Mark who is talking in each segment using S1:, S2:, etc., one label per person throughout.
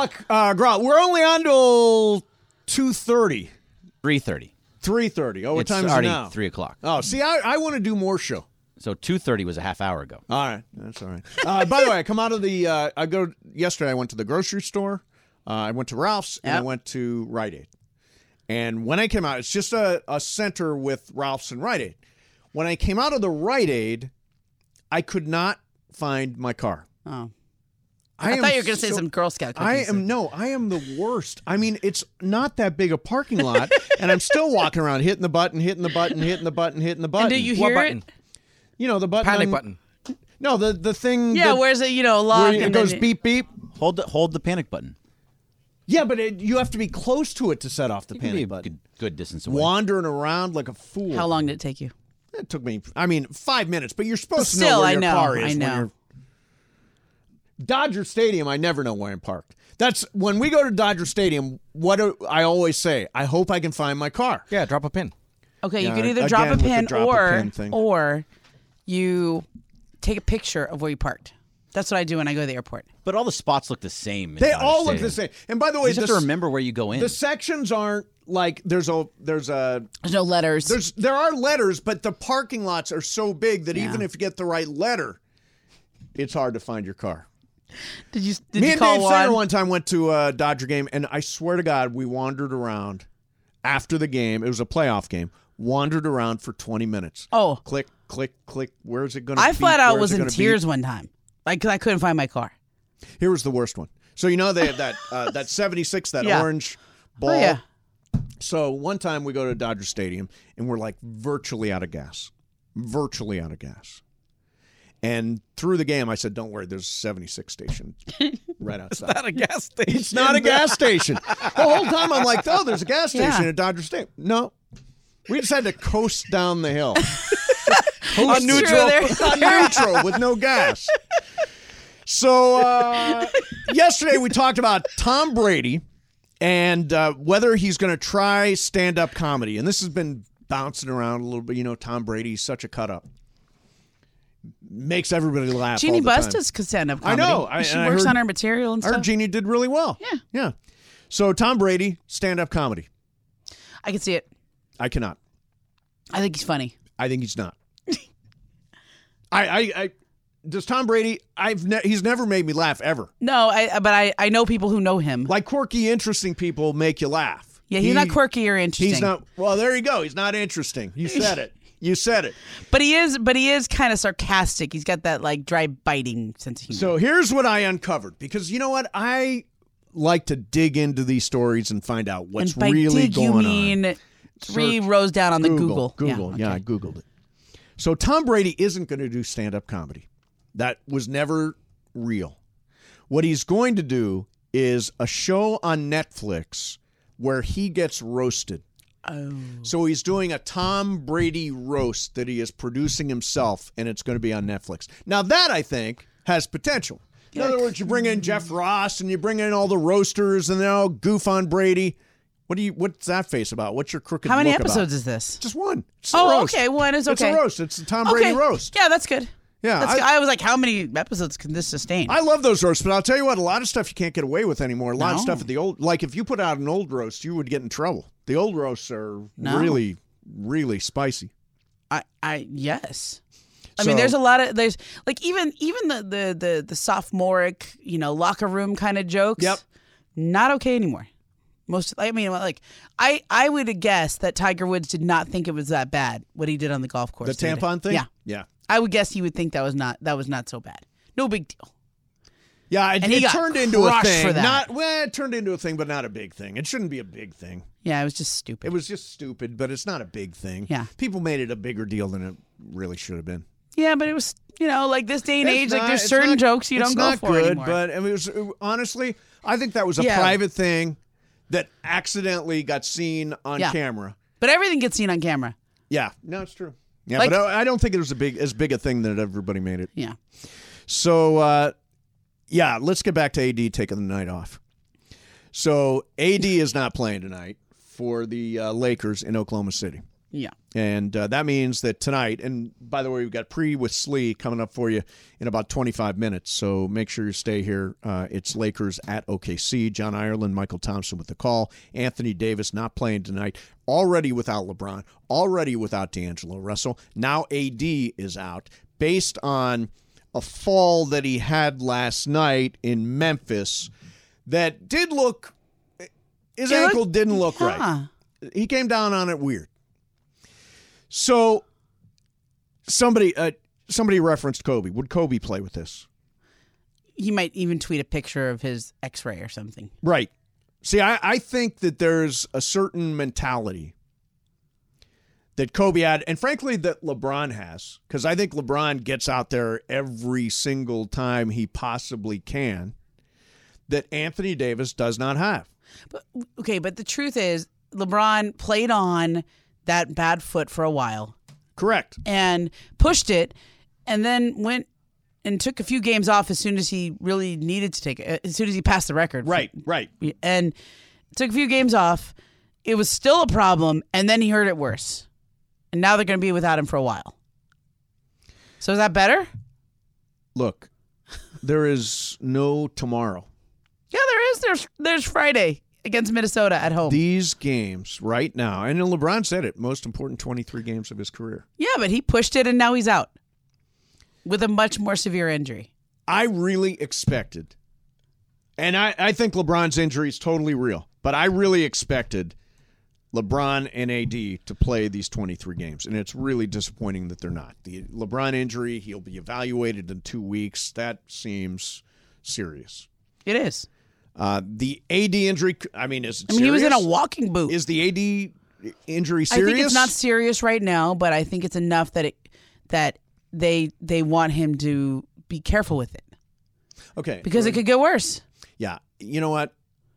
S1: o'clock growl. We're only on till 2:30.
S2: 3:30.
S1: 3:30. Oh, what
S2: It's
S1: time is it
S2: already
S1: now?
S2: 3 o'clock.
S1: Oh, see, I want to do more show.
S2: So 2:30 was a half hour ago.
S1: All right, that's all right. By the way, I come out of the. Yesterday, I went to the grocery store. I went to Ralph's and I went to Rite Aid. And when I came out, it's just a center with Ralph's and Rite Aid. When I came out of the Rite Aid, I could not find my car.
S3: Oh. I thought you were going to say some Girl Scout cookies.
S1: I am the worst. I mean, it's not that big a parking lot, and I'm still walking around hitting the button.
S3: And do you hear
S2: What button?
S3: it?
S1: You know, the button.
S2: Panic button.
S1: No, the thing.
S3: Yeah, where's it, lock?
S1: Where it goes beep, beep.
S2: Hold the panic button.
S1: Yeah, but you have to be close to it to set off the
S2: You can be
S1: panic
S2: a
S1: button.
S2: good distance away.
S1: Wandering around like a fool.
S3: How long did it take you?
S1: It took me, 5 minutes, but you're supposed to
S3: Still,
S1: know where
S3: I
S1: your
S3: know,
S1: car is.
S3: I know.
S1: When you're... Dodger Stadium, I never know where I'm parked. That's when we go to Dodger Stadium, what do I always say? I hope I can find my car.
S2: Yeah, drop a pin.
S3: Okay,
S1: Yeah,
S3: you can either
S1: again
S3: drop a
S1: with the
S3: pin
S1: drop a pin thing.
S3: or you take a picture of where you parked. That's what I do when I go to the airport.
S2: But all the spots look the same. in
S1: They
S2: Dodger
S1: all look
S2: Stadium.
S1: the same. And by the way,
S2: You just have to remember where you go in.
S1: the sections aren't like there's no letters. There are letters, but the parking lots are so big that even if you get the right letter, it's hard to find your car.
S3: Did you
S1: Me and
S3: call
S1: Dave
S3: one?
S1: Singer one time went to a Dodger game, and I swear to God, we wandered around after the game. It was a playoff game. Wandered around for 20 minutes.
S3: Oh.
S1: Click, click, click. Where's it going to be?
S3: I flat out was in tears one time. Because I couldn't find my car.
S1: Here was the worst one. So, they had that 76, that
S3: Yeah.
S1: orange ball.
S3: Oh, yeah.
S1: So, one time we go to Dodger Stadium, and we're like virtually out of gas. Virtually out of gas. And through the game, I said, don't worry, there's a 76 station right outside.
S2: It's not a gas station.
S1: It's not a gas station. The whole time I'm like, oh, there's a gas station
S3: Yeah.
S1: at Dodger Stadium. No. We just had to coast down the hill.
S3: On neutral.
S1: On neutral with no gas. So yesterday we talked about Tom Brady and whether he's going to try stand-up comedy. And this has been bouncing around a little bit. Tom Brady's such a cut-up. Makes everybody laugh
S3: Jeannie
S1: all the
S3: Buss
S1: time.
S3: does stand-up
S1: I
S3: comedy.
S1: know.
S3: She
S1: I
S3: works
S1: heard-
S3: on her material and
S1: I heard
S3: stuff.
S1: Jeannie did really well. Yeah. So Tom Brady, stand-up comedy.
S3: I can see it.
S1: I cannot.
S3: I think he's funny.
S1: I think he's not. I does Tom Brady? He's never made me laugh ever.
S3: No, but I know people who know him.
S1: Like quirky, interesting people make you laugh.
S3: Yeah, he's not quirky or interesting.
S1: He's not. Well, there you go. He's not interesting. You said it. You said it.
S3: But he is kind of sarcastic. He's got that like dry biting sense of humor.
S1: So here's what I uncovered, because you know what, I like to dig into these stories and find out what's
S3: and by
S1: really
S3: dig,
S1: going
S3: you
S1: on.
S3: mean 3 rows down on the Google.
S1: Google.
S3: Yeah,
S1: I Googled it. So Tom Brady isn't going to do stand-up comedy. That was never real. What he's going to do is a show on Netflix where he gets roasted.
S3: Oh.
S1: So he's doing a Tom Brady roast that he is producing himself, and it's going to be on Netflix. Now that, I think, has potential. In other words, you bring in Jeff Ross and you bring in all the roasters and they all goof on Brady. What's that face about? What's your crooked
S3: How many
S1: look
S3: episodes
S1: about?
S3: is this?
S1: Just one. It's a roast.
S3: Okay. One is okay.
S1: It's a roast. It's a Tom Brady roast.
S3: Yeah, that's good.
S1: Yeah,
S3: I was like, how many episodes can this sustain?
S1: I love those roasts, but I'll tell you what, a lot of stuff you can't get away with anymore. A lot of
S3: No.
S1: stuff at the old, like if you put out an old roast, you would get in trouble. The old roasts are really, really spicy.
S3: Yes. I
S1: So-
S3: mean, there's like even the sophomoric, locker room kind of jokes.
S1: Yep.
S3: Not okay anymore. I would have guessed that Tiger Woods did not think it was that bad what he did on the golf course.
S1: The
S3: the other day.
S1: tampon thing?
S3: Yeah.
S1: Yeah.
S3: I would guess he would think that was not so bad. No big deal.
S1: Yeah,
S3: And he
S1: it
S3: got
S1: turned into a
S3: crushed
S1: thing.
S3: for that.
S1: It turned into a thing, but not a big thing. It shouldn't be a big thing.
S3: Yeah, it was just stupid.
S1: It was just stupid, but it's not a big thing.
S3: Yeah.
S1: People made it a bigger deal than it really should have been.
S3: Yeah, but it was, like this day and age,
S1: It's
S3: like
S1: not-
S3: there's
S1: it's
S3: certain
S1: not-
S3: jokes you
S1: it's
S3: don't go
S1: not
S3: for
S1: good,
S3: anymore.
S1: But it was honestly, I think that was a
S3: Yeah.
S1: private thing that accidentally got seen on
S3: Yeah.
S1: camera.
S3: But everything gets seen on camera.
S1: Yeah, no, it's true. Yeah,
S3: Like-
S1: but I don't think it was as big a thing that everybody made it.
S3: Yeah.
S1: So, let's get back to AD taking the night off. So AD is not playing tonight for the Lakers in Oklahoma City.
S3: Yeah.
S1: And that means that tonight, and by the way, we've got Pre with Slee coming up for you in about 25 minutes, so make sure you stay here. It's Lakers at OKC. John Ireland, Michael Thompson with the call. Anthony Davis not playing tonight. Already without LeBron. Already without D'Angelo Russell. Now AD is out based on a fall that he had last night in Memphis that did look, his ankle didn't look right. He came down on it weird. So somebody referenced Kobe. Would Kobe play with this?
S3: He might even tweet a picture of his x-ray or something.
S1: Right. See, I think that there's a certain mentality that Kobe had, and frankly that LeBron has, because I think LeBron gets out there every single time he possibly can, that Anthony Davis does not have.
S3: But the truth is, LeBron played on that bad foot for a while.
S1: Correct.
S3: And pushed it, and then went and took a few games off as soon as he really needed to take it, as soon as he passed the record.
S1: Right.
S3: And took a few games off. It was still a problem, and then he hurt it worse. And now they're going to be without him for a while. So is that better?
S1: Look, there is no tomorrow.
S3: Yeah, there is. There's Friday against Minnesota at home.
S1: These games right now, and LeBron said it, most important 23 games of his career.
S3: Yeah, but he pushed it, and now he's out with a much more severe injury.
S1: I really expected, and I think LeBron's injury is totally real, but I really expected LeBron and AD to play these 23 games, and it's really disappointing that they're not. The LeBron injury, he'll be evaluated in 2 weeks. That seems serious.
S3: It is.
S1: The AD injury, is it serious?
S3: He was in a walking boot.
S1: Is the AD injury serious?
S3: I think it's not serious right now, but I think it's enough that they want him to be careful with it.
S1: Okay.
S3: Because it could get worse.
S1: Yeah. You know what?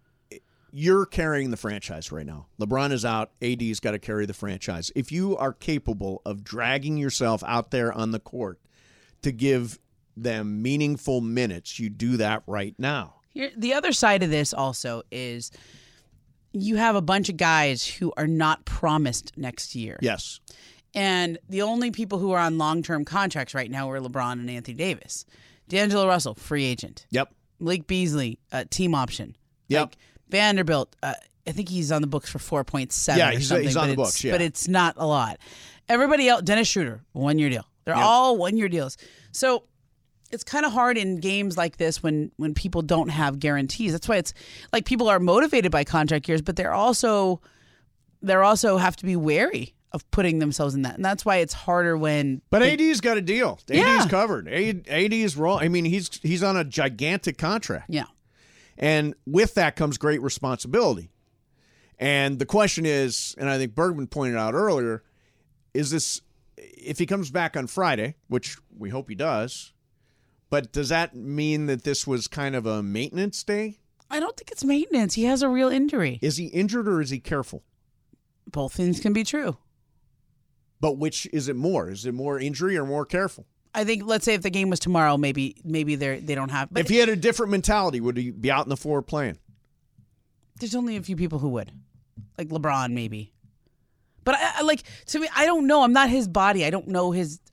S1: You're carrying the franchise right now. LeBron is out. AD's got to carry the franchise. If you are capable of dragging yourself out there on the court to give them meaningful minutes, you do that right now.
S3: The other side of this also is you have a bunch of guys who are not promised next year.
S1: Yes.
S3: And the only people who are on long-term contracts right now are LeBron and Anthony Davis. D'Angelo Russell, free agent.
S1: Yep.
S3: Malik Beasley, team option.
S1: Yep.
S3: Like Vanderbilt, I think he's on the books for 4.7
S1: Yeah,
S3: or something.
S1: he's on the books, yeah.
S3: But it's not a lot. Everybody else, Dennis Schroeder, 1 year deal. They're all 1 year deals. So it's kind of hard in games like this when people don't have guarantees. That's why it's like people are motivated by contract years, but they're also have to be wary of putting themselves in that. And that's why it's harder when...
S1: But AD's got a deal. AD's covered. AD is wrong. He's on a gigantic contract.
S3: Yeah.
S1: And with that comes great responsibility. And the question is, and I think Bergman pointed out earlier, is this, if he comes back on Friday, which we hope he does, but does that mean that this was kind of a maintenance day?
S3: I don't think it's maintenance. He has a real injury.
S1: Is he injured or is he careful?
S3: Both things can be true.
S1: But which is it more? Is it more injury or more careful?
S3: I think, let's say if the game was tomorrow, maybe they don't have. But
S1: if he had a different mentality, would he be out in the floor playing?
S3: There's only a few people who would, like LeBron, maybe. But to me, I don't know. I'm not his body. I don't know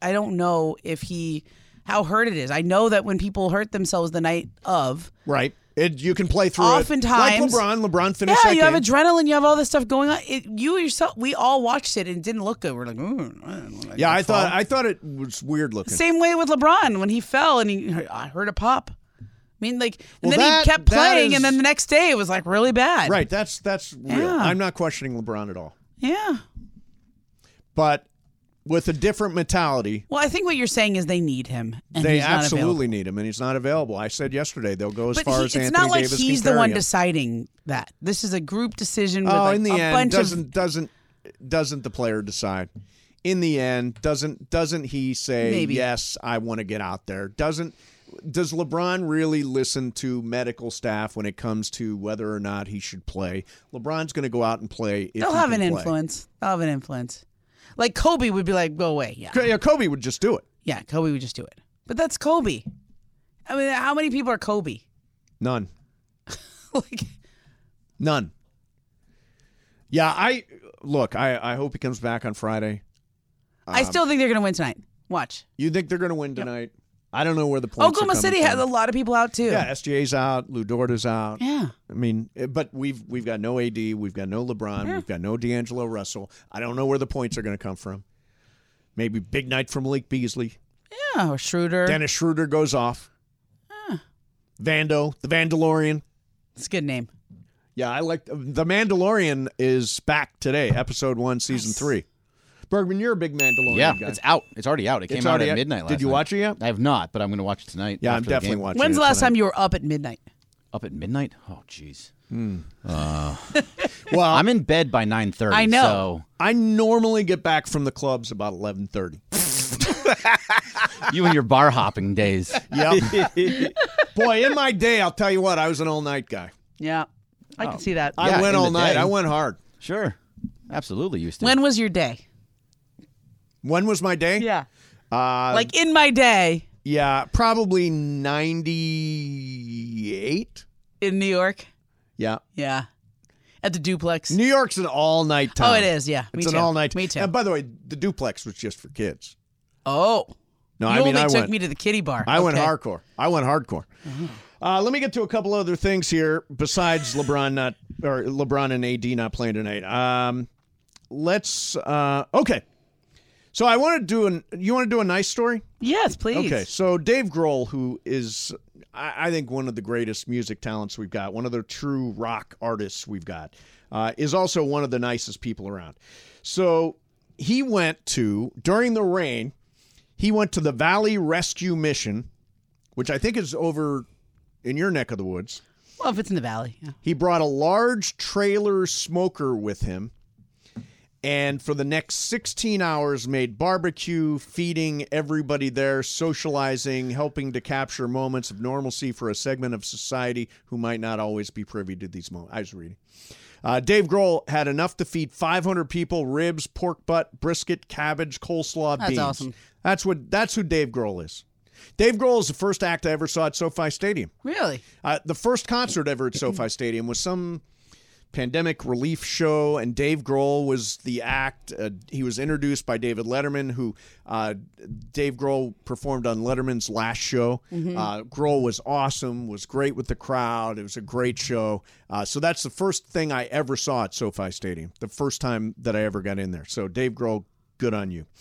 S3: how hurt it is. I know that when people hurt themselves the night of,
S1: right. You can play through
S3: oftentimes,
S1: it. Like LeBron finished that
S3: you
S1: game.
S3: have adrenaline, you have all this stuff going on. You yourself, we all watched it and it didn't look good. We're like,
S1: yeah, I thought it was weird looking.
S3: Same way with LeBron when he fell and I heard a pop. I mean, then he kept playing, and then the next day it was like really bad.
S1: Right, that's real.
S3: Yeah.
S1: I'm not questioning LeBron at all.
S3: Yeah,
S1: but with a different mentality.
S3: Well, I think what you're saying is they need him. And
S1: they
S3: he's not
S1: absolutely need him, and he's not available. I said yesterday they'll go as far as Anthony Davis can carry him.
S3: It's not like he's the one deciding that. This is a group decision with
S1: in the end,
S3: bunch
S1: doesn't the player decide? In the end, doesn't he say,
S3: Maybe.
S1: yes, I want to get out there? Does LeBron really listen to medical staff when it comes to whether or not he should play? LeBron's going to go out and play if
S3: They'll have an influence. They'll have an influence. Like Kobe would be like, go away.
S1: Yeah, Kobe would just do it.
S3: Yeah, Kobe would just do it. But that's Kobe. I mean, how many people are Kobe?
S1: None.
S3: Like,
S1: None. Yeah, I hope he comes back on Friday.
S3: I still think they're going to win tonight. Watch.
S1: You think they're going to win tonight? I don't know where the points
S3: Oklahoma
S1: are coming
S3: City
S1: from.
S3: has a lot of people out too.
S1: Yeah, SGA's out, Lou Dort's out.
S3: Yeah.
S1: I mean, but we've got no AD, we've got no LeBron, we've got no D'Angelo Russell. I don't know where the points are going to come from. Maybe big night from Malik Beasley.
S3: Yeah, or Schroeder.
S1: Dennis Schroeder goes off. Vando, the Vandalorian.
S3: It's a good name.
S1: Yeah, I like the Mandalorian is back today, episode 1, season 3. Bergman, you're a big Mandalorian
S2: Yeah,
S1: guy.
S2: it's out. It's already out. It came out at midnight last night.
S1: Did you watch it yet?
S2: I have not, but I'm going to watch it tonight.
S1: Yeah, I'm
S2: after the
S1: definitely
S2: game.
S1: watching
S3: When's
S1: it
S3: the last
S1: tonight.
S3: time you were up at midnight?
S2: Up at midnight? Oh, jeez.
S1: Well,
S2: I'm in bed by 9:30.
S3: I know.
S2: So
S1: I normally get back from the clubs about 11:30.
S2: you and your bar hopping days.
S1: Yep. Boy, in my day, I'll tell you what, I was an all-night guy.
S3: Yeah, I can see that.
S1: I
S2: Yeah,
S1: went
S2: in
S1: all
S2: the
S1: night.
S2: day.
S1: I went hard.
S2: Sure. Absolutely used to.
S3: When was your day?
S1: When was my day?
S3: Yeah.
S1: Uh,
S3: Like in my day
S1: yeah, probably 98.
S3: in New York.
S1: Yeah.
S3: Yeah. At the Duplex.
S1: New York's an all-night town.
S3: Oh, it is. Yeah. Me
S1: It's
S3: too.
S1: an all-night.
S3: Me too.
S1: And by the way, the Duplex was just for kids.
S3: Oh.
S1: No,
S3: you
S1: I mean,
S3: only
S1: I
S3: took
S1: went.
S3: me to the kiddie bar.
S1: I went
S3: Okay.
S1: hardcore. Let me get to a couple other things here besides LeBron and AD not playing tonight. Okay. So I want to do you want to do a nice story?
S3: Yes, please.
S1: Okay. So Dave Grohl, who is I think one of the greatest music talents we've got, one of the true rock artists we've got, is also one of the nicest people around. So he went to, during the rain, he went to the Valley Rescue Mission, which I think is over in your neck of the woods.
S3: Well, if it's in the valley. Yeah.
S1: He brought a large trailer smoker with him, and for the next 16 hours made barbecue, feeding everybody there, socializing, helping to capture moments of normalcy for a segment of society who might not always be privy to these moments. I was reading. Dave Grohl had enough to feed 500 people ribs, pork butt, brisket, cabbage, coleslaw,
S3: That's
S1: beans.
S3: awesome.
S1: That's who Dave Grohl is. Dave Grohl is the first act I ever saw at SoFi Stadium.
S3: Really?
S1: The first concert ever at SoFi Stadium was some pandemic relief show, and Dave Grohl was the act. He was introduced by David Letterman, who Dave Grohl performed on Letterman's last show. Grohl was awesome, was great with the crowd. It was a great show. So that's the first thing I ever saw at SoFi Stadium, the first time that I ever got in there. So Dave Grohl, good on you.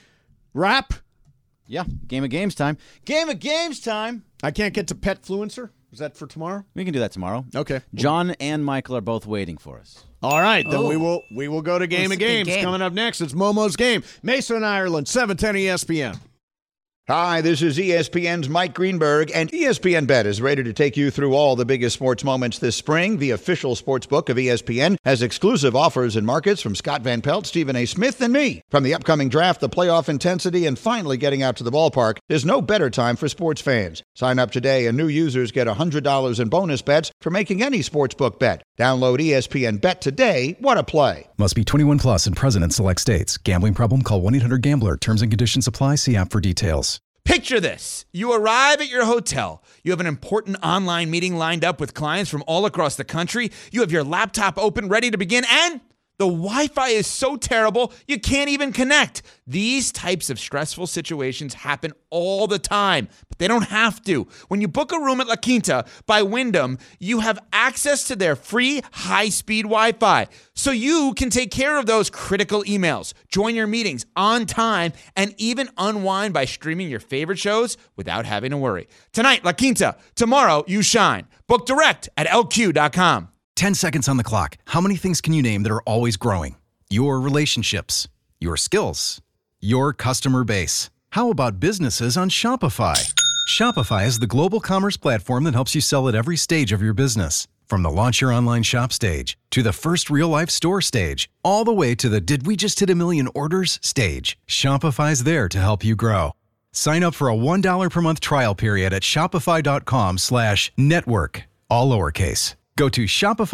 S1: Rap?
S2: Yeah. Game of games time. Game of games time.
S1: I can't get to Petfluencer? Is that for tomorrow?
S2: We can do that tomorrow.
S1: Okay.
S2: John and Michael are both waiting for us.
S1: All right, then
S3: Oh.
S1: we will go to Game
S3: It's
S1: of
S3: a big
S1: Games.
S3: game.
S1: Coming up next, it's Momo's Game. Mason, Ireland, 710 ESPN.
S4: Hi, this is ESPN's Mike Greenberg, and ESPN Bet is ready to take you through all the biggest sports moments this spring. The official sports book of ESPN has exclusive offers and markets from Scott Van Pelt, Stephen A. Smith, and me. From the upcoming draft, the playoff intensity, and finally getting out to the ballpark, there's no better time for sports fans. Sign up today, and new users get $100 in bonus bets for making any sportsbook bet. Download ESPN Bet today. What a play.
S5: Must be 21 plus and present in select states. Gambling problem? Call 1-800-GAMBLER. Terms and conditions apply. See app for details.
S6: Picture this. You arrive at your hotel. You have an important online meeting lined up with clients from all across the country. You have your laptop open, ready to begin, and the Wi-Fi is so terrible, you can't even connect. These types of stressful situations happen all the time, but they don't have to. When you book a room at La Quinta by Wyndham, you have access to their free high-speed Wi-Fi, so you can take care of those critical emails, join your meetings on time, and even unwind by streaming your favorite shows without having to worry. Tonight, La Quinta. Tomorrow, you shine. Book direct at lq.com.
S5: 10 seconds on the clock. How many things can you name that are always growing? Your relationships, your skills, your customer base. How about businesses on Shopify? Shopify is the global commerce platform that helps you sell at every stage of your business. From the launch your online shop stage, to the first real-life store stage, all the way to the did we just hit a million orders stage. Shopify's there to help you grow. Sign up for a $1 per month trial period at shopify.com/network, all lowercase. Go to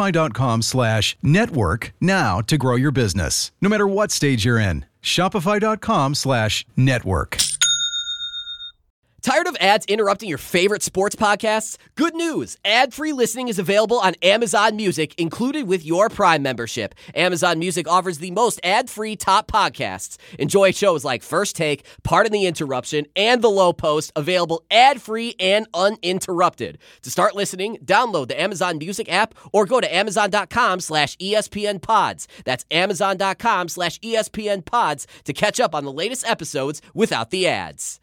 S5: shopify.com/network now to grow your business, no matter what stage you're in. Shopify.com/network.
S7: Tired of ads interrupting your favorite sports podcasts? Good news! Ad-free listening is available on Amazon Music, included with your Prime membership. Amazon Music offers the most ad-free top podcasts. Enjoy shows like First Take, Pardon the Interruption, and The Low Post, available ad-free and uninterrupted. To start listening, download the Amazon Music app or go to amazon.com/ESPN Pods. That's amazon.com/ESPN Pods to catch up on the latest episodes without the ads.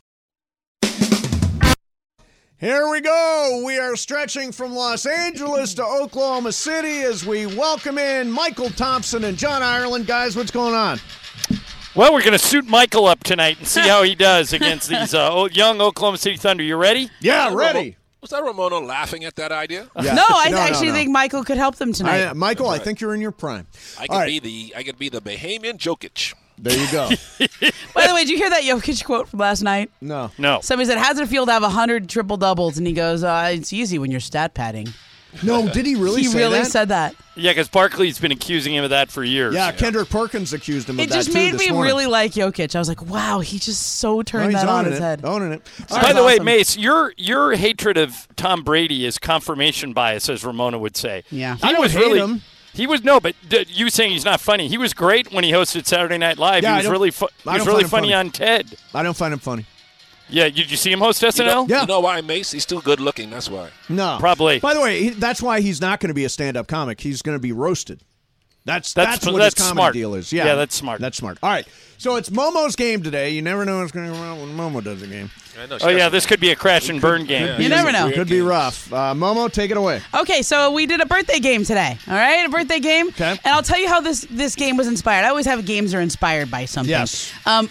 S1: Here we go. We are stretching from Los Angeles to Oklahoma City as we welcome in Michael Thompson and John Ireland. Guys, what's going on?
S8: Well, we're going to suit Michael up tonight and see how he does against these young Oklahoma City Thunder. You ready?
S1: Yeah, ready.
S9: Was that Ramona laughing at that idea?
S1: Yeah.
S3: No, I actually think Michael could help them tonight.
S1: Michael, I think you're in your prime.
S9: I could be the Bahamian Jokic.
S1: There you go.
S3: By the way, did you hear that Jokic quote from last night?
S1: No.
S3: Somebody said, how's it feel to have 100 triple-doubles? And he goes, it's easy when you're stat padding.
S1: No, did he really say that?
S3: He really said that.
S8: Yeah, because Barkley's been accusing him of that for years.
S1: Yeah, Kendrick Perkins accused him of
S3: It
S1: that,
S3: just
S1: too,
S3: made
S1: this
S3: me
S1: morning.
S3: really like Jokic. I was like, wow, he just so turned that on his head.
S1: Owning it.
S8: By the way, Mace, your hatred of Tom Brady is confirmation bias, as Ramona would say.
S3: Yeah.
S1: I don't hate him.
S8: He was but you saying he's not funny. He was great when he hosted Saturday Night Live.
S1: Yeah,
S8: he was really funny on Ted.
S1: I don't find him funny.
S8: Yeah, did you see him host SNL?
S1: Yeah.
S9: You know why, Mace? He's still good looking. That's why.
S1: No.
S8: Probably.
S1: By the way, that's why he's not going to be a stand-up comic. He's going to be roasted. That's what his comedy
S8: smart.
S1: deal is.
S8: Yeah, that's smart.
S1: That's smart. All right. So it's Momo's game today. You never know what's going to go on when Momo does a game.
S8: Oh, yeah, this could be a crash and burn game.
S3: You never know.
S1: Could be rough. Momo, take it away.
S3: Okay, so we did a birthday game today. All right, a birthday game.
S1: Okay.
S3: And I'll tell you how this game was inspired. I always have games that are inspired by something.
S1: Yes.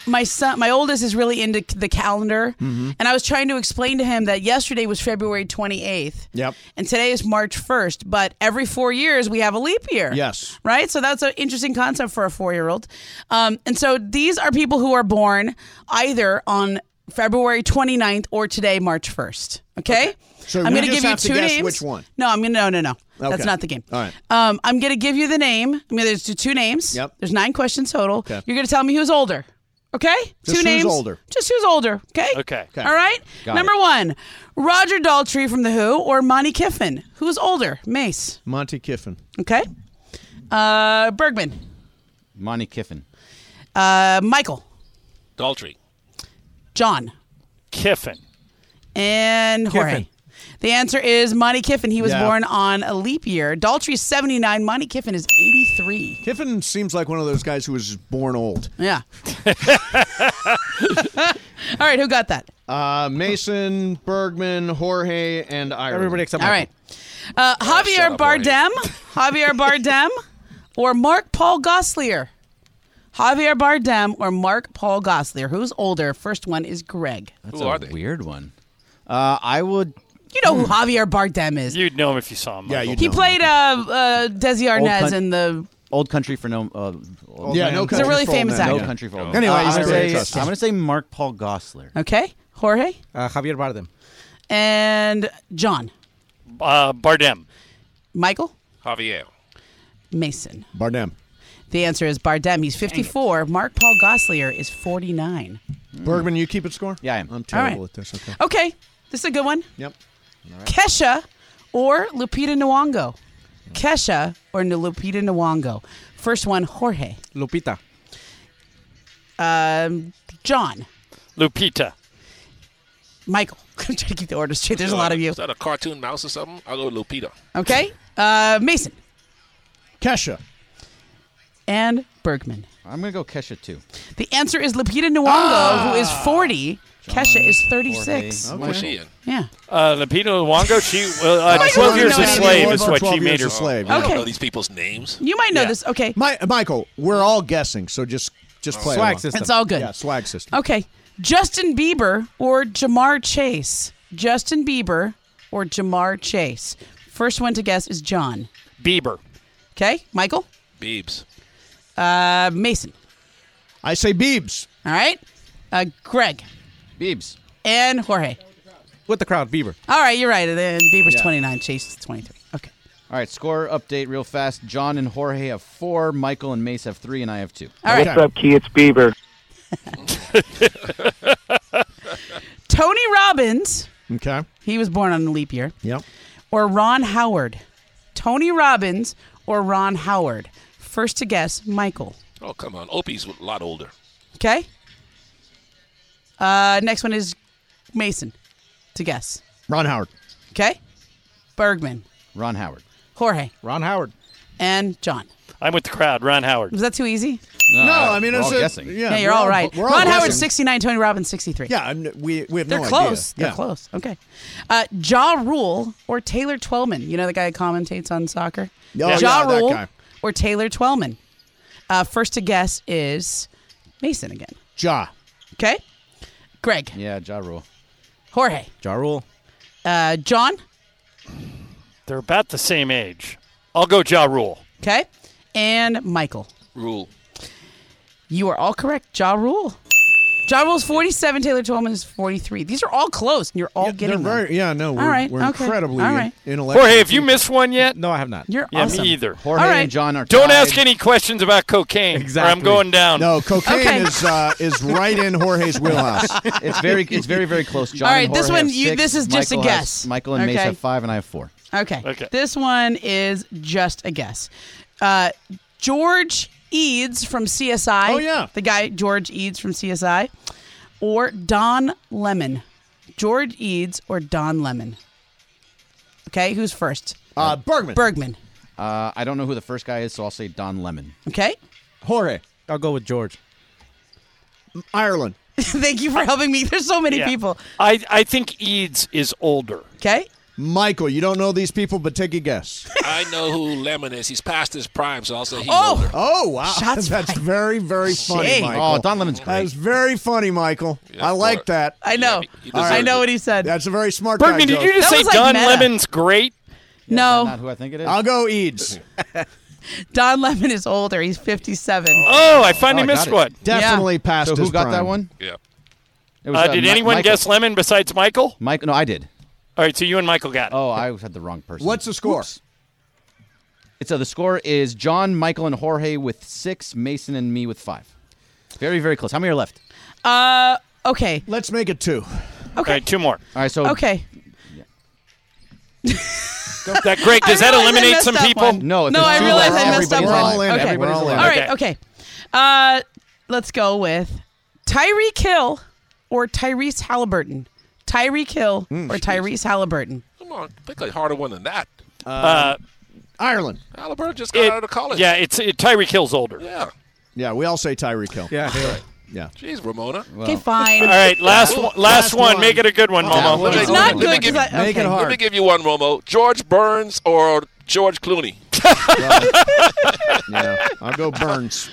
S3: My oldest is really into the calendar,
S1: Mm-hmm.
S3: and I was trying to explain to him that yesterday was February 28th.
S1: Yep.
S3: And today is March 1st, but every 4 years we have a leap year.
S1: Yes.
S3: Right? So that's an interesting concept for a 4-year-old. And so these are people who are born either on February 29th or today, March 1st. Okay?
S1: So
S3: I'm
S1: we
S3: going to
S1: just
S3: give you
S1: have to
S3: two
S1: guess
S3: names.
S1: which one.
S3: No, no.
S1: Okay.
S3: That's not the game.
S1: All right.
S3: I'm going to give you the name. There's two names.
S1: Yep.
S3: There's 9 questions total.
S1: Okay.
S3: You're going to tell me who's older. Okay?
S1: Just
S3: Two names.
S1: who's older.
S3: Just who's older. Okay?
S8: Okay.
S3: All right? Number 1, Roger Daltrey from The Who or Monty Kiffin? Who's older? Mace.
S1: Monty Kiffin.
S3: Okay? Bergman.
S2: Monty Kiffin.
S3: Michael.
S9: Daltrey.
S3: John.
S8: Kiffin.
S3: And Jorge.
S1: Kiffin.
S3: The answer is Monty Kiffin. He was
S1: Yeah.
S3: born on a leap year. Daltrey's 79. Monty Kiffin is 83.
S1: Kiffin seems like one of those guys who was born old.
S3: Yeah. All right, who got that?
S1: Mason, Bergman, Jorge, and Ireland.
S2: Everybody except
S3: All right. Javier
S9: shut up, Jorge.
S3: Bardem. Javier Bardem or Mark Paul Gosselaar? Javier Bardem or Mark Paul Gosselaar? Who's older? First one is Greg.
S2: That's
S9: Who
S2: a
S9: are they?
S2: weird one. I would.
S3: You know who Javier Bardem is.
S8: You'd know him if you saw him.
S1: Yeah,
S8: Michael.
S1: you'd
S3: He
S1: know.
S3: played Desi Arnaz in the...
S2: Old Country for No.
S1: Yeah, no
S3: He's a
S1: country
S3: really
S1: for old
S3: famous
S1: men.
S2: No
S3: actor.
S2: Country for Old.
S1: Anyway,
S2: I'm
S1: he's
S2: gonna
S1: very
S2: say
S1: trusted.
S2: I'm gonna say Mark Paul Gosselaar.
S3: Okay. Jorge
S10: Javier Bardem.
S3: and John.
S8: Bardem.
S3: Michael?
S9: Javier.
S3: Mason.
S1: Bardem.
S3: The answer is Bardem. He's 54. Mark Paul Gosselaar is 49.
S1: Bergman, you keep it score?
S2: Yeah, I am.
S1: I'm terrible
S3: right.
S1: at this. Okay.
S3: Okay. This is a good one.
S1: Yep.
S3: Kesha or Lupita Nyong'o? Kesha or Lupita Nyong'o? First one, Jorge.
S10: Lupita.
S3: John.
S8: Lupita.
S3: Michael. I'm trying to keep the order straight. There's a lot of you.
S9: Is that a cartoon mouse or something? I'll go with Lupita.
S3: Okay. Mason.
S1: Kesha.
S3: And Bergman.
S2: I'm gonna go Kesha too.
S3: The answer is Lupita Nyong'o, who is 40. Kesha is 36.
S2: Jorge.
S9: What was she in?
S3: Yeah.
S8: Lupita Nyong'o, she
S3: might
S8: 12
S3: know
S8: Years a
S3: that.
S8: Slave is what
S1: 12
S8: she made
S1: Years
S8: her.
S1: a slave.
S9: I
S3: Okay.
S9: don't know these people's names.
S3: You might know
S8: Yeah.
S3: this. Okay.
S1: Michael, we're all guessing, so just play
S10: Swag
S1: along.
S10: system.
S3: It's all good.
S1: Yeah, swag system.
S3: Okay. Justin Bieber or Jamar Chase? Justin Bieber or Jamar Chase? First one to guess is John.
S8: Bieber.
S3: Okay. Michael?
S9: Biebs.
S3: Mason.
S1: I say Biebs.
S3: All right. Greg.
S2: Biebs.
S3: And Jorge.
S10: With the crowd, Bieber.
S3: All right. You're right. Then Bieber's 29. Chase is 23. Okay.
S2: All right, score update real fast. John and Jorge have 4. Michael and Mace have 3, and I have 2.
S3: All right.
S1: What's
S11: up, Key? It's Bieber.
S3: Tony Robbins.
S1: Okay.
S3: He was born on a leap year.
S1: Yep.
S3: Or Ron Howard. Tony Robbins or Ron Howard. First to guess, Michael.
S9: Oh, come on. Opie's a lot older.
S3: Okay. Next one is Mason. To guess.
S1: Ron Howard.
S3: Okay. Bergman.
S2: Ron Howard.
S3: Jorge.
S10: Ron Howard.
S3: And John.
S8: I'm with the crowd. Ron Howard.
S3: Was that too easy?
S1: No, I mean,
S2: we're
S1: it's
S2: all guessing.
S3: Yeah, you're all right.
S1: We're all
S3: Ron Howard's
S1: guessing.
S3: 69, Tony Robbins 63.
S1: Yeah, we have
S3: They're
S1: no
S3: close.
S1: idea.
S3: They're close. Okay. Ja Rule or Taylor Twellman. You know the guy who commentates on soccer?
S1: Oh,
S3: Ja
S1: yeah, that
S3: Rule
S1: guy.
S3: or Taylor Twellman. First to guess is Mason again.
S1: Ja.
S3: Okay. Greg.
S2: Yeah, Ja Rule.
S3: Jorge.
S10: Ja Rule.
S3: John.
S8: They're about the same age. I'll go Ja Rule.
S3: Okay. And Michael.
S9: Rule.
S3: You are all correct. Ja Rule. Ja Rule's 47. Taylor Twellman is 43. These are all close, and you're all getting
S1: They're
S3: them.
S1: very, yeah, no, we're,
S3: All right,
S1: we're
S3: okay.
S1: incredibly
S3: All right.
S1: intellectual.
S8: Jorge, have you missed one yet?
S10: No, I have not.
S3: You're
S8: Yeah,
S3: awesome.
S8: me either.
S2: Jorge
S3: All right.
S2: and John are
S8: Don't
S2: tied.
S8: ask any questions about cocaine,
S10: Exactly.
S8: or I'm going down.
S1: No, cocaine
S3: Okay.
S1: is right in Jorge's wheelhouse.
S2: It's very, very close. John
S3: All right,
S2: and
S3: this
S2: Jorge
S3: one,
S2: have
S3: you-
S2: 6.
S3: this is just a
S2: Michael has-
S3: guess.
S2: Michael and Mace
S3: Okay.
S2: have 5, and I have 4.
S3: Okay.
S8: Okay.
S3: This one is just a guess. George Eads from CSI.
S1: Oh, yeah.
S3: The guy, George Eads from CSI. Or Don Lemon. George Eads or Don Lemon. Okay, who's first?
S1: Bergman.
S3: Bergman.
S2: I don't know who the first guy is, so I'll say Don Lemon.
S3: Okay.
S1: Jorge.
S10: I'll go with George.
S1: Ireland.
S3: Thank you for helping me. There's so many
S8: Yeah.
S3: people.
S8: I think Eads is older.
S3: Okay.
S1: Michael, you don't know these people, but take a guess.
S9: I know who Lemon is. He's past his prime, so I'll say he's
S3: Oh!
S9: older.
S1: Oh, wow.
S3: Shots
S1: That's
S3: fired.
S1: very, very funny,
S3: Shame.
S1: Michael.
S2: Oh, Don Lemon's
S1: That
S2: great.
S1: is very funny, Michael.
S9: Yeah,
S1: I like
S9: or-
S1: that.
S3: I know.
S9: he
S3: I
S9: deserves
S3: know
S9: it.
S3: what he said.
S1: That's a very smart
S8: Bergman,
S1: guy
S8: did
S1: joke.
S8: you just
S3: That
S8: say
S3: was like
S8: Don
S3: meta.
S8: Lemon's great?
S3: No.
S2: Not who I think it is.
S1: I'll go Eads.
S3: Don Lemon is older. He's 57.
S8: Oh, I finally
S2: Oh, I got
S8: missed
S2: it.
S8: one.
S1: Definitely past
S2: So
S1: his
S2: who got
S1: prime.
S2: that one?
S9: Yeah.
S2: It was,
S8: Did
S2: Mi-
S8: anyone
S2: Michael.
S8: guess Lemon besides Michael?
S2: Mike? No, I did.
S8: All right, so you and Michael got it.
S2: Oh, I had the wrong person.
S1: What's the score?
S2: Oops. It's the score is John, Michael, and Jorge with 6, Mason and me with 5. Very, very close. How many are left?
S3: Okay.
S1: Let's make it 2.
S8: All right, 2 more.
S2: All right, so
S3: Okay.
S8: That Greg, does that
S3: I realize I
S8: eliminate
S3: messed
S8: some
S3: up
S8: people?
S3: one.
S2: No, if
S3: No,
S2: there's
S3: I
S2: two
S3: realize
S2: left,
S3: I messed up
S2: everybody's
S1: We're
S3: one.
S1: all in.
S3: Okay.
S1: Everybody's
S3: All
S1: in.
S3: right. Okay. Let's go with Tyreek Hill or Tyrese Halliburton. Tyreek Hill or Tyrese Halliburton.
S9: Come on. Pick a harder one than that.
S1: Ireland.
S9: Halliburton just got out of college.
S8: Yeah, Tyreek Hill's older.
S9: Yeah.
S1: Yeah, we all say Tyreek Hill.
S10: Yeah.
S1: Yeah.
S9: Jeez, Ramona.
S3: Okay, fine.
S8: All right, last
S1: Last
S8: one.
S1: one.
S8: Make it a good one, Momo.
S9: Let me-
S3: It's not
S9: let me
S3: good
S9: give-
S3: because
S1: Make it
S3: okay.
S1: hard.
S9: Let me give you one, Romo. George Burns or George Clooney?
S1: Yeah. I'll go Burns.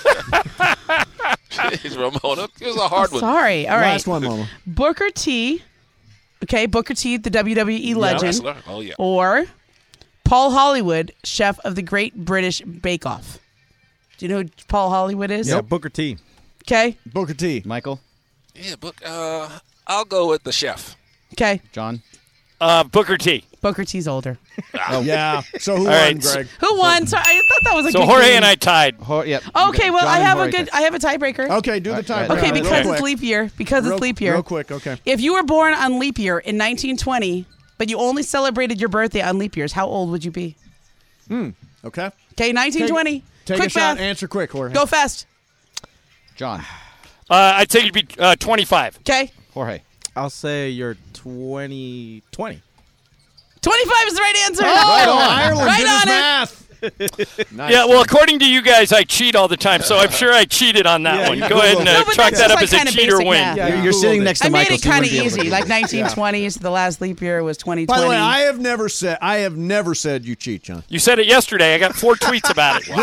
S9: Jeez, Ramona. It was a hard one.
S3: Sorry. All right.
S1: Last one, Mama.
S3: Booker T. Okay, Booker T, the WWE legend.
S9: Wrestler. Oh, yeah.
S3: Or Paul Hollywood, chef of the Great British Bake Off. Do you know who Paul Hollywood is?
S10: Yeah, Booker T.
S3: Okay.
S1: Booker T.
S2: Michael,
S9: Yeah, but I'll go with the chef.
S3: Okay.
S2: John.
S8: Booker T.
S3: Booker T's older.
S1: Yeah. So who
S8: All
S1: won,
S8: right,
S1: Greg?
S3: Who won? So I thought that was a
S8: So
S3: good
S8: Jorge
S3: game.
S8: and I tied.
S2: Yep.
S3: Okay, well,
S2: John
S3: I
S2: and
S3: have a
S2: Jorge
S3: good.
S2: tied.
S3: I have a tiebreaker.
S1: Okay, do the time.
S3: Okay,
S2: Real
S3: because
S1: quick.
S3: it's leap year. Because it's leap year.
S1: Real quick, okay.
S3: If you were born on leap year in 1920, but you only celebrated your birthday on leap years, how old would you be?
S1: Okay.
S3: Okay, 1920.
S1: Take
S3: Quick
S1: a shot.
S3: math.
S1: Answer quick, Jorge.
S3: Go fast.
S2: John.
S8: I'd say you'd be 25.
S3: Okay.
S2: Jorge.
S10: I'll say you're 20.
S3: 25 is the right answer.
S1: Right on. Ireland
S3: Right
S1: did
S3: on
S1: his
S3: it.
S1: math. Nice.
S8: Yeah, well, according to you guys, I cheat all the time, so I'm sure I cheated on that
S1: Yeah,
S8: one.
S1: you
S8: Go ahead and
S3: No, but
S8: chalk
S3: that's
S8: that
S3: just
S8: up
S3: like
S8: as a
S3: kinda
S8: cheat or
S3: basic
S8: win.
S3: math.
S1: Yeah,
S2: You're
S1: you
S2: sitting
S1: Googled
S2: next
S3: I
S2: to
S3: made
S2: Michael.
S3: it
S2: so you
S3: kind of
S2: wouldn't be able to
S3: easy.
S2: do
S3: Like
S2: it.
S3: 1920, so the last leap year was 2020.
S1: By the way, I have never said you cheat, John.
S8: You said it yesterday. I got 4 tweets about it.
S2: You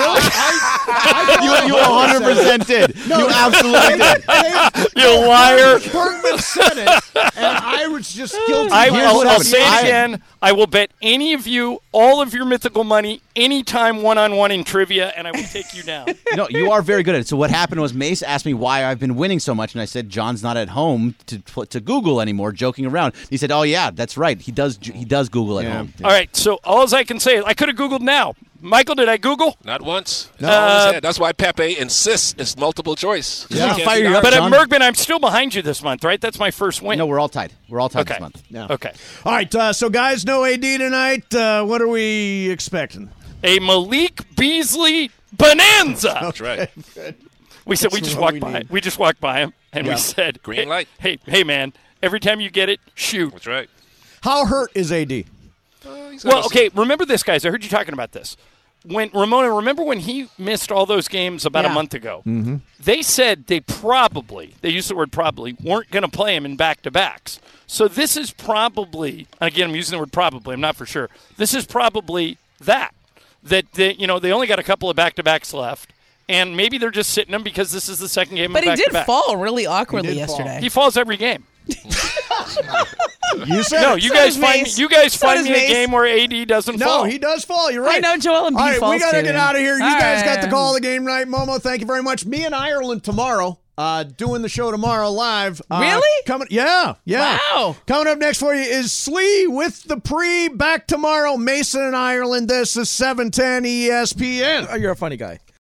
S2: 100% did. You absolutely did.
S8: You liar.
S1: Bergman said it, and I was just guilty.
S8: I'll say it again. I will bet any of you all of your mythical money anytime one-on-one in trivia, and I will take you down.
S2: No, you are very good at it. So what happened was Mace asked me why I've been winning so much, and I said John's not at home to Google anymore, joking around. He said, "Oh yeah, that's right. He does Google at home."
S8: All right, so all I can say is I could have Googled now, Michael, did I Google?
S9: Not once. No. That's why Pepe insists it's multiple choice.
S1: Yeah,
S9: You can't
S1: fire
S9: be
S1: you up,
S8: But at
S1: John.
S8: Mergman, I'm still behind you this month, right? That's my first win.
S2: No, we're all tied. We're all tied
S8: Okay.
S2: this month.
S1: Yeah.
S8: Okay.
S1: All right, so guys, no AD tonight. What are we expecting?
S8: A Malik Beasley bonanza.
S9: That's right.
S8: We said we
S1: That's
S8: just
S1: what
S8: walked
S1: we
S8: by.
S1: need.
S8: We just walked by him, and we said,
S9: Green light.
S8: Hey, man! Every time you get it, shoot."
S9: That's right.
S1: How hurt is AD?
S8: Well, okay. Remember this, guys. I heard you talking about this. When Ramona, remember when he missed all those games about a month ago? Mm-hmm. They said they used the word probably, weren't going to play him in back-to-backs. So this is probably, again, I'm using the word probably, I'm not for sure. This is probably that they only got a couple of back-to-backs left, and maybe they're just sitting him because this is the second game
S3: But
S8: of
S3: he did
S8: back-to-back.
S3: fall really awkwardly
S1: He did fall.
S3: yesterday.
S8: He falls every game.
S1: You said
S8: No,
S1: it.
S8: you
S3: So
S8: guys
S3: does
S8: find
S3: Mace.
S8: you guys
S3: So
S8: find
S3: does
S8: me a
S3: Mace.
S8: game where AD doesn't
S1: No,
S8: fall.
S1: he does fall. You're right.
S3: I know Joel Embiid
S1: All right, we
S3: falls
S1: got to
S3: too.
S1: get out of here. You
S3: All
S1: guys got
S3: right.
S1: the call of the game right. Momo, thank you very much. Me and Ireland tomorrow. Doing the show tomorrow live.
S3: Really?
S1: Coming? Yeah.
S3: Wow.
S1: Coming up next for you is Slee with the pre. Back tomorrow. Mason and Ireland. This is 710 ESPN.
S10: You're a funny guy.